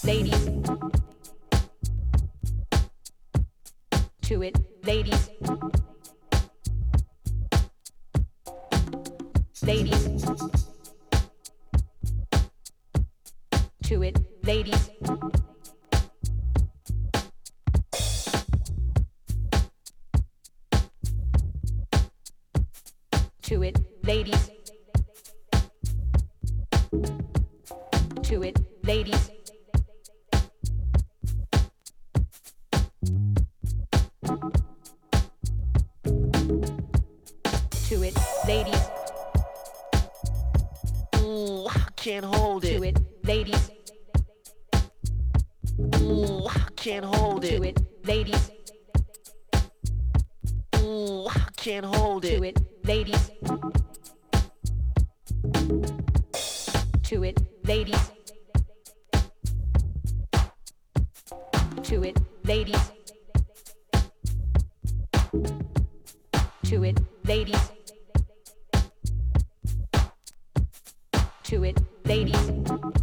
ladies. To it, ladies. Ladies. To it, ladies. To it, ladies. To it, ladies. To it, ladies. Ooh, I can't hold it. To it, ladies. Ooh, I can't hold it. To it, ladies. Ooh, I can't hold it. To it, ladies. To it, ladies. To it, ladies. To it, ladies. To it, ladies.